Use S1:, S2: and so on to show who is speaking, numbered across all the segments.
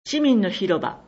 S1: 市民の広場。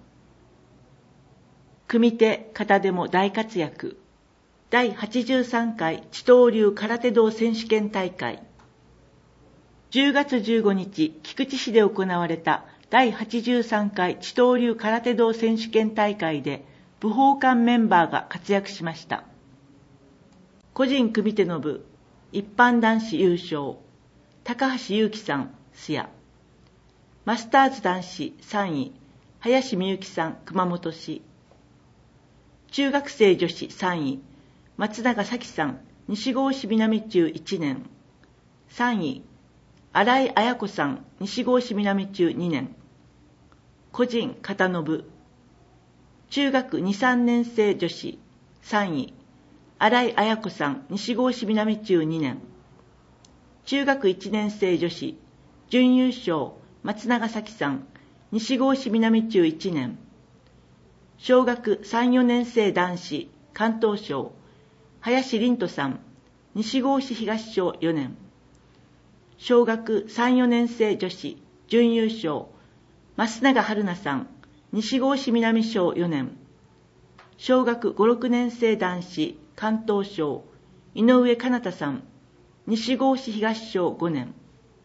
S1: 組手、片手も大活躍。第83回地東流空手道選手権大会。10月15日、菊池市で行われた第83回地東流空手道選手権大会で、武道館メンバーが活躍しました。個人組手の部、一般男子優勝、高橋祐希さん、須谷。マスターズ男子3位、林美幸さん、熊本市。中学生女子3位、松永咲さん、西郷市南中1年。3位、新井彩子さん、西郷市南中2年。個人片の部、中学2、3年生女子3位、新井彩子さん、西郷市南中2年。中学1年生女子、準優勝、松永咲さん、西郷市南中1年。小学3、4年生男子、関東賞、林凛斗さん、西郷市東賞4年。小学3、4年生女子、準優勝、増永春菜さん、西郷市南賞4年。小学5、6年生男子、関東賞、井上かなたさん、西郷市東賞5年。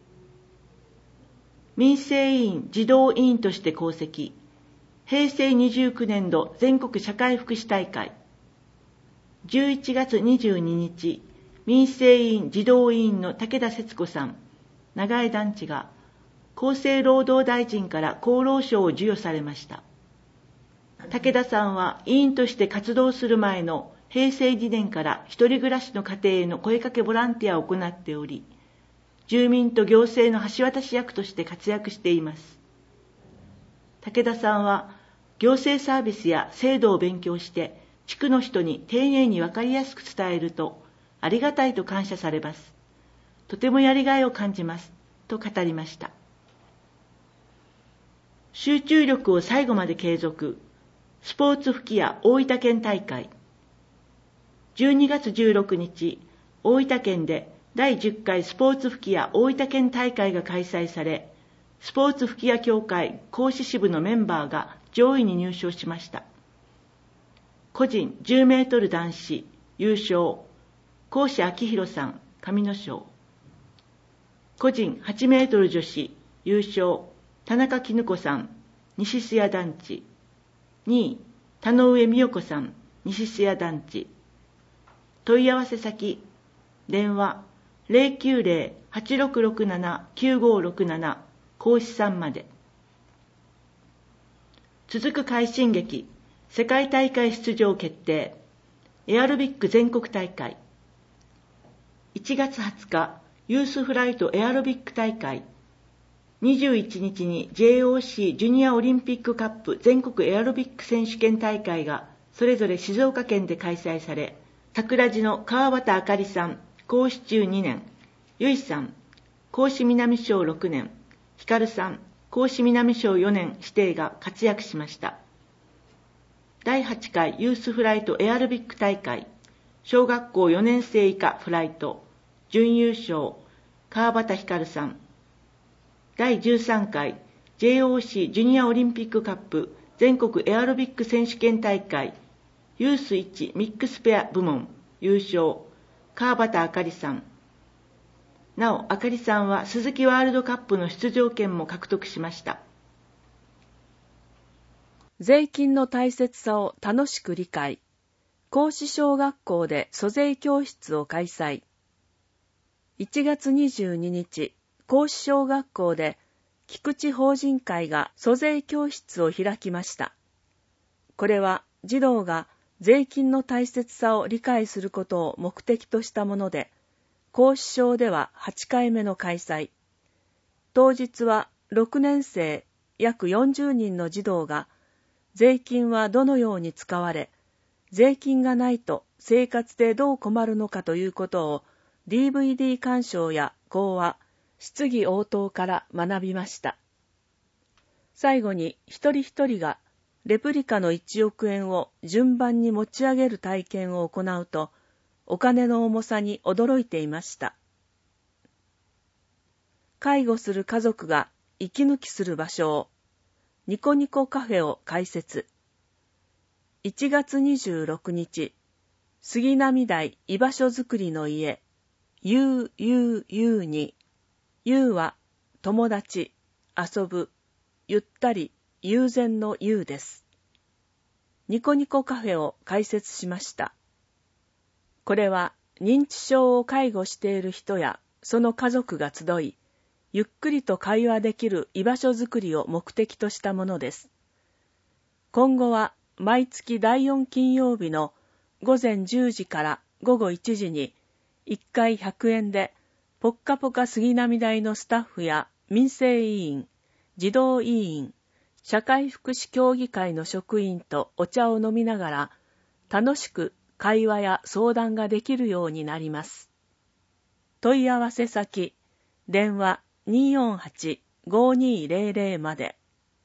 S1: 民生委員児童委員として功績。平成29年度全国社会福祉大会。11月22日、民生委員児童委員の武田節子さん、長江団地が厚生労働大臣から厚労省を授与されました。武田さんは委員として活動する前の平成2年から一人暮らしの家庭への声かけボランティアを行っており、住民と行政の橋渡し役として活躍しています。武田さんは行政サービスや制度を勉強して地区の人に丁寧に分かりやすく伝えるとありがたいと感謝されます。とてもやりがいを感じますと語りました。集中力を最後まで継続。スポーツ吹き矢大分県大会。12月16日、大分県で第10回スポーツ吹き矢大分県大会が開催され、スポーツ吹き矢協会講師支部のメンバーが上位に入賞しました。個人10メートル男子優勝、講師明弘さん、上野賞。個人8メートル女子優勝、田中絹子さん、西須谷団地。2位、田上美代子さん、西須谷団地。問い合わせ先、電話 090-8667-9567 講師さんまで。続く快進撃、世界大会出場決定、エアロビック全国大会。1月20日、ユースフライトエアロビック大会。21日に JOC ジュニアオリンピックカップ全国エアロビック選手権大会がそれぞれ静岡県で開催され、桜地の川端あかりさん、講師中2年、ゆいさん、講師南賞6年、ひかるさん、講師南賞4年指定が活躍しました。第8回ユースフライトエアロビック大会、小学校4年生以下フライト、準優勝、川端ひかるさん。第13回 JOC ジュニアオリンピックカップ全国エアロビック選手権大会ユース1ミックスペア部門優勝、川端あかりさん。なお、あかりさんは鈴木ワールドカップの出場権も獲得しました。
S2: 税金の大切さを楽しく理解。孔子小学校で租税教室を開催。1月22日、孔子小学校で菊池法人会が租税教室を開きました。これは児童が税金の大切さを理解することを目的としたもので、孔子小では8回目の開催。当日は6年生約40人の児童が税金はどのように使われ、税金がないと生活でどう困るのかということを DVD 鑑賞や講話、質疑応答から学びました。最後に一人一人がレプリカの1億円を順番に持ち上げる体験を行うと、お金の重さに驚いていました。介護する家族が息抜きする場所を、 ニコニコカフェを開設。1月26日、杉並台居場所づくりの家、ゆうに、ゆうは友達、遊ぶ、ゆったり、悠然のゆうです。ニコニコカフェを開設しました。これは認知症を介護している人やその家族が集い、ゆっくりと会話できる居場所づくりを目的としたものです。今後は毎月第4金曜日の午前10時から午後1時に1回100円でぽっかぽか杉並台のスタッフや民生委員、児童委員、社会福祉協議会の職員とお茶を飲みながら楽しく会話や相談ができるようになります。問い合わせ先、電話 248-5200 まで。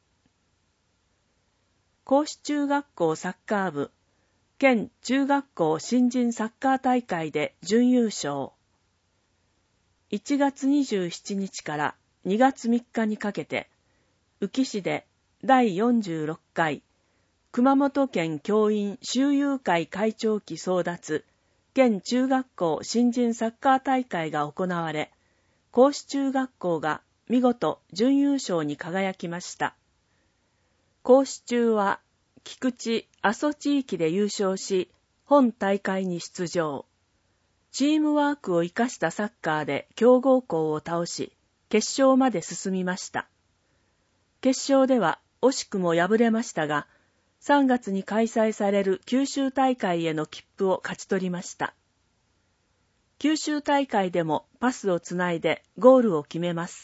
S2: 甲子中学校サッカー部、県中学校新人サッカー大会で準優勝。1月27日から2月3日にかけて、宇城市で第46回熊本県教員修友会会長期争奪県中学校新人サッカー大会が行われ、甲子中学校が見事準優勝に輝きました。甲子中は菊池阿蘇地域で優勝し、本大会に出場。チームワークを生かしたサッカーで強豪校を倒し、決勝まで進みました。決勝では惜しくも敗れましたが、3月に開催される九州大会への切符を勝ち取りました。九州大会でもパスをつないでゴールを決めます。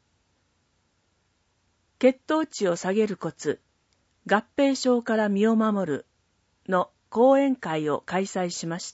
S2: 血糖値を下げるコツ、合併症から身を守るの講演会を開催しました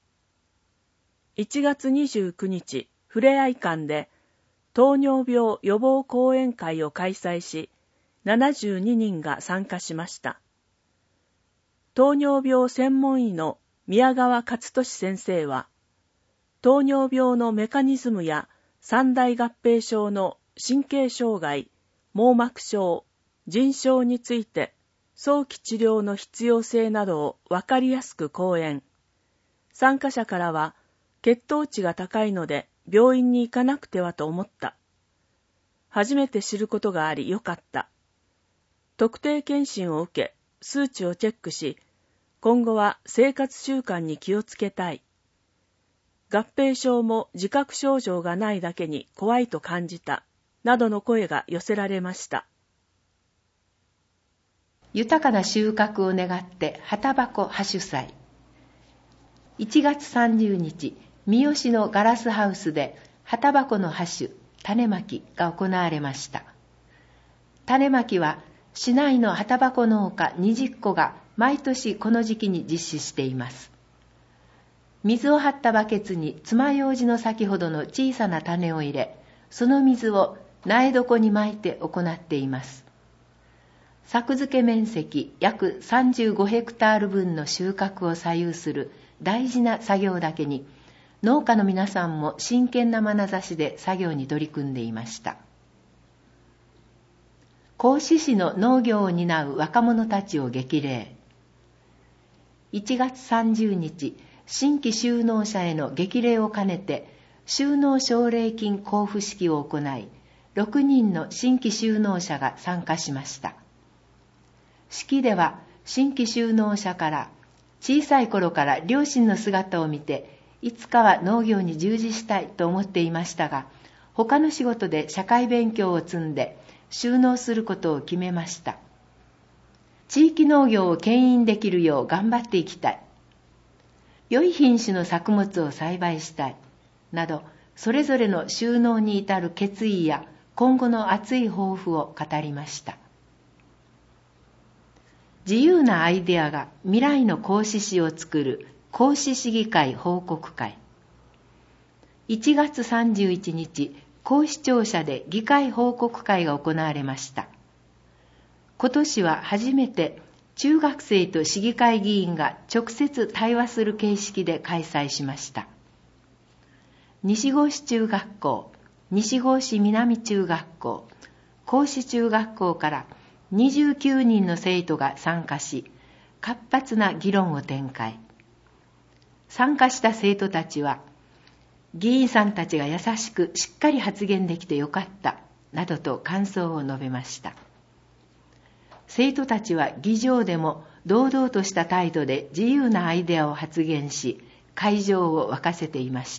S2: 。1月29日、ふれあい館で糖尿病予防講演会を開催し、72人が参加しました。糖尿病専門医の宮川勝利先生は、糖尿病のメカニズムや三大合併症の神経障害、網膜症、腎症について早期治療の必要性などをわかりやすく講演。参加者からは、血糖値が高いので病院に行かなくてはと思った。初めて知ることがありよかった。特定健診を受け、数値をチェックし、今後は生活習慣に気をつけたい。合併症も自覚症状がないだけに怖いと感じた、などの声が寄せられました。
S3: 豊かな収穫を願って旗箱播種祭。1月30日、三好のガラスハウスで旗箱の播種、種まきが行われました。種まきは市内の旗箱農家20戸が毎年この時期に実施しています。水を張ったバケツに爪楊枝の先ほどの小さな種を入れ、その水を苗床にまいて行っています。作付け面積約35ヘクタール分の収穫を左右する大事な作業だけに、農家の皆さんも真剣な眼差しで作業に取り組んでいました。甲子市の農業を担う若者たちを激励。1月30日、新規就農者への激励を兼ねて、就農奨励金交付式を行い、6人の新規就農者が参加しました。式では、新規就農者から小さい頃から両親の姿を見て、いつかは農業に従事したいと思っていましたが、他の仕事で社会勉強を積んで就農することを決めました。地域農業を牽引できるよう頑張っていきたい。良い品種の作物を栽培したい。など、それぞれの就農に至る決意や今後の熱い抱負を語りました。自由なアイデアが未来の甲子市を作る甲子市議会報告会。1月31日、甲子庁舎で議会報告会が行われました。今年は初めて中学生と市議会議員が直接対話する形式で開催しました。西郷市中学校、西郷市南中学校、甲子中学校から 29人の生徒が参加し、活発な議論を展開。参加した生徒たちは、議員さんたちが優しくしっかり発言できてよかった、などと感想を述べました。生徒たちは議場でも堂々とした態度で自由なアイデアを発言し、会場を沸かせていました。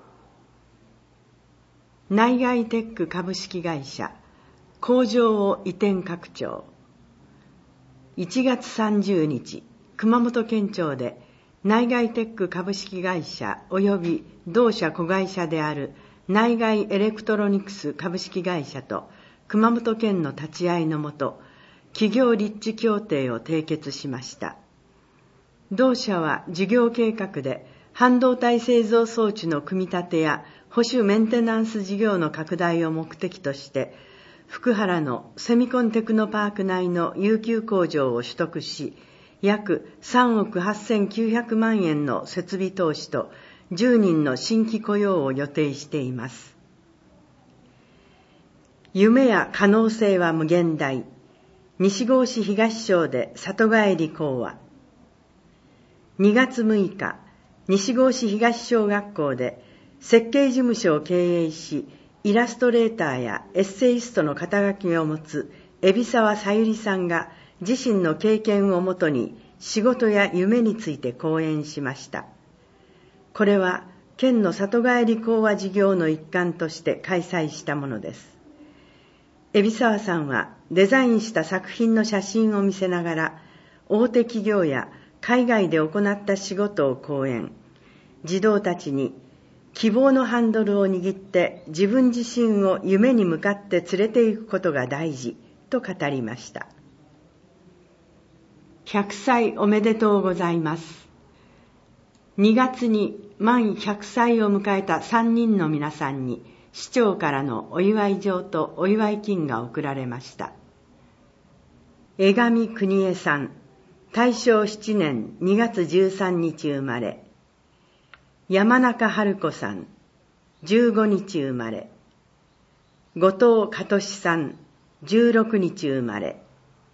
S1: 内外テック株式会社工場を移転拡張。1月30日、熊本県庁で内外テック株式会社及び同社子会社である内外エレクトロニクス株式会社と熊本県の立ち会いのもと、企業立地協定を締結しました。同社は事業計画で半導体製造装置の組み立てや保守メンテナンス事業の拡大を目的として、福原のセミコンテクノパーク内の有給工場を取得し、約3億8900万円の設備投資と10人の新規雇用を予定しています。夢や可能性は無限大。西郷市東町で里帰り講話。2月6日、西郷市東小学校で設計事務所を経営し、イラストレーターやエッセイストの肩書きを持つ海老沢さゆりさんが自身の経験をもとに仕事や夢について講演しました。これは県の里帰り講話事業の一環として開催したものです。海老沢さんはデザインした作品の写真を見せながら、大手企業や海外で行った仕事を講演。児童たちに希望のハンドルを握って自分自身を夢に向かって連れて行くことが大事と語りました。100歳おめでとうございます。2月に満100歳を迎えた3人の皆さんに市長からのお祝い状とお祝い金が贈られました。江上邦江さん、大正7年2月13日生まれ。山中春子さん、15日生まれ。後藤香俊さん、16日生まれ。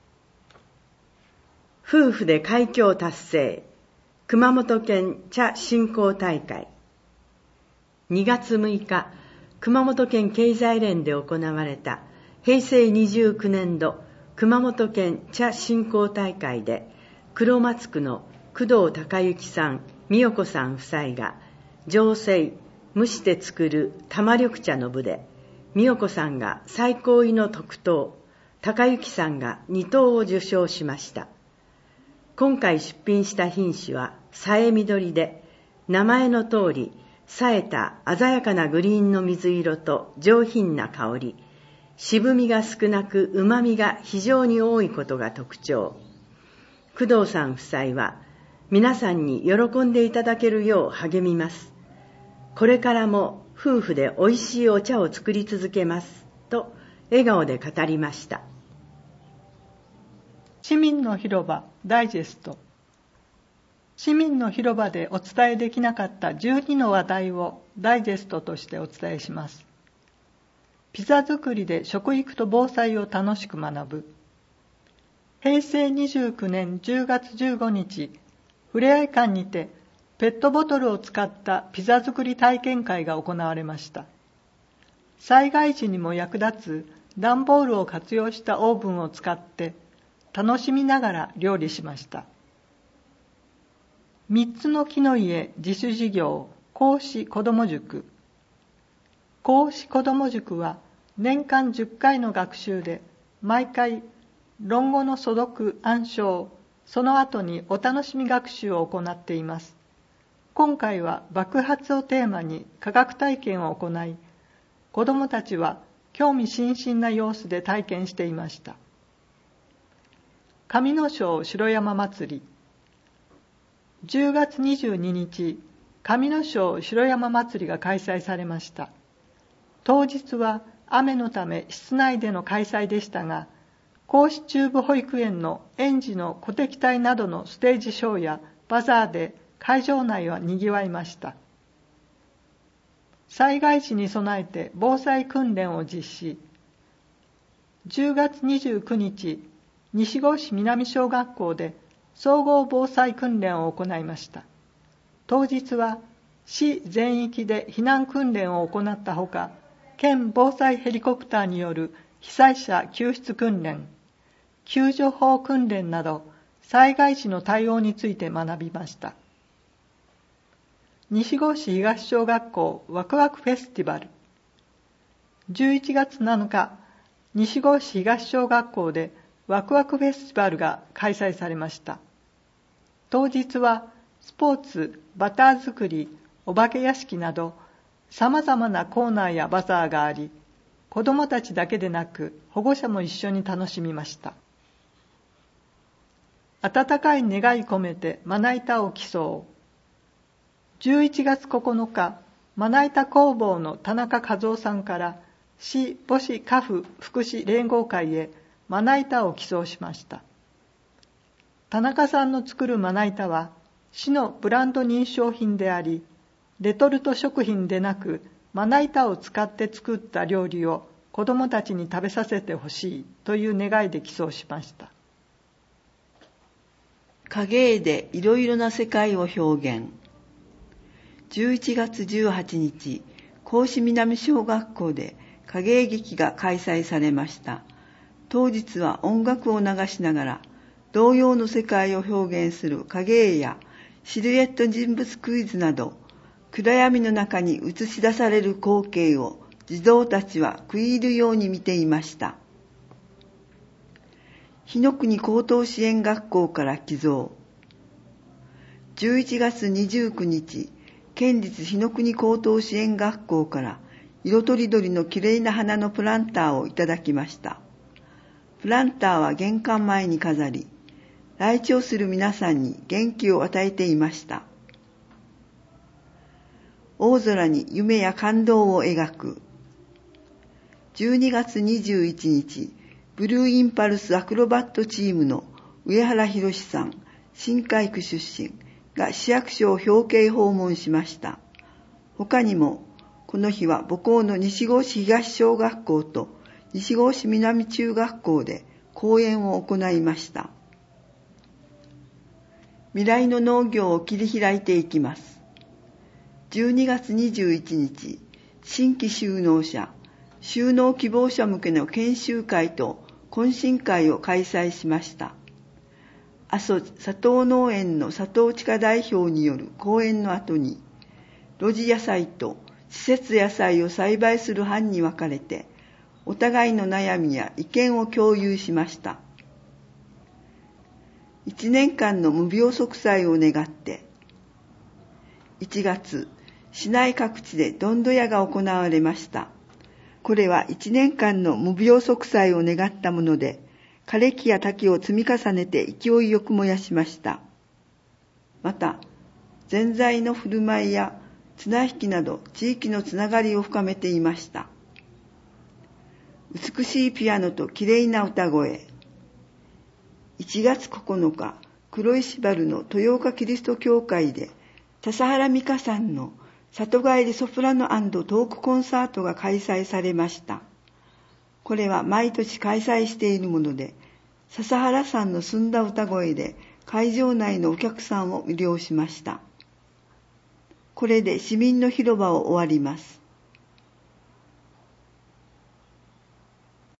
S1: 夫婦で快挙達成、熊本県茶振興大会。2月6日、熊本県経済連で行われた平成29年度熊本県茶振興大会で、黒松区の工藤孝之さん、美代子さん夫妻が醸成、蒸して作る玉緑茶の部で、美代子さんが最高位の特等、孝之さんが2等を受賞しました。今回出品した品種はさえ緑で、名前の通り冴えた鮮やかなグリーンの水色と上品な香り、渋みが少なく旨みが非常に多いことが特徴。工藤さん夫妻は皆さんに喜んでいただけるよう励みます。これからも夫婦でおいしいお茶を作り続けますと笑顔で語りました。
S4: 市民の広場ダイジェスト。市民の広場でお伝えできなかった12の話題をダイジェストとしてお伝えします。ピザ作りで食育と防災を楽しく学ぶ。平成29年10月15日、ふれあい館にてペットボトルを使ったピザ作り体験会が行われました。災害時にも役立つ段ボールを活用したオーブンを使って楽しみながら料理しました。3つの木の家自主事業孔子子ども塾。孔子子ども塾は年間10回の学習で毎回論語の素読暗唱、その後にお楽しみ学習を行っています。今回は爆発をテーマに科学体験を行い、子どもたちは興味津々な様子で体験していました。上野荘城山祭り。10月22日、上野荘城山祭りが開催されました。当日は雨のため室内での開催でしたが、孔子中部保育園の園児の鼓笛隊などのステージショーやバザーで会場内はにぎわいました。災害時に備えて防災訓練を実施。10月29日、 西郷市南小学校で総合防災訓練を行いました。当日は市全域で避難訓練を行ったほか、県防災ヘリコプターによる被災者救出訓練、救助法訓練など災害時の対応について学びました。西郷市東小学校ワクワクフェスティバル。11月7日、西郷市東小学校でワクワクフェスティバルが開催されました。当日はスポーツ、バター作り、お化け屋敷など様々なコーナーやバザーがあり、子どもたちだけでなく保護者も一緒に楽しみました。温かい願い込めてまな板を競う。11月9日、まな板工房の田中和夫さんから市母子家父福祉連合会へまな板を寄贈しました。田中さんの作るまな板は市のブランド認証品であり、レトルト食品でなくまな板を使って作った料理を子どもたちに食べさせてほしいという願いで寄贈しました。
S5: 影絵でいろいろな世界を表現。11月18日、甲子南小学校で影絵劇が開催されました。当日は音楽を流しながら童謡の世界を表現する影絵やシルエット人物クイズなど、暗闇の中に映し出される光景を児童たちは食い入るように見ていました。日野国高等支援学校から寄贈。11月29日、県立日野国高等支援学校から色とりどりのきれいな花のプランターをいただきました。プランターは玄関前に飾り、来庁する皆さんに元気を与えていました。大空に夢や感動を描く。12月21日、ブルーインパルスアクロバットチームの上原博さん、新海区出身が市役所を表敬訪問しました。他にも、この日は母校の西郷市東小学校と西郷市南中学校で講演を行いました。未来の農業を切り開いていきます。12月21日、新規就農者、就農希望者向けの研修会と懇親会を開催しました。阿蘇佐藤農園の佐藤千佳代表による講演の後に、露地野菜と施設野菜を栽培する班に分かれて、お互いの悩みや意見を共有しました。1年間の無病息災を願って、1月、市内各地でどんどやが行われました。これは1年間の無病息災を願ったもので、枯れ木や滝を積み重ねて勢いよく燃やしました。また、ぜんざいの振る舞いや綱引きなど地域のつながりを深めていました。美しいピアノときれいな歌声。1月9日、黒石原の豊岡キリスト教会で、笹原美香さんの里帰りソプラノ&トークコンサートが開催されました。これは毎年開催しているもので、笹原さんの澄んだ歌声で会場内のお客さんを魅了しました。これで市民の広場を終わります。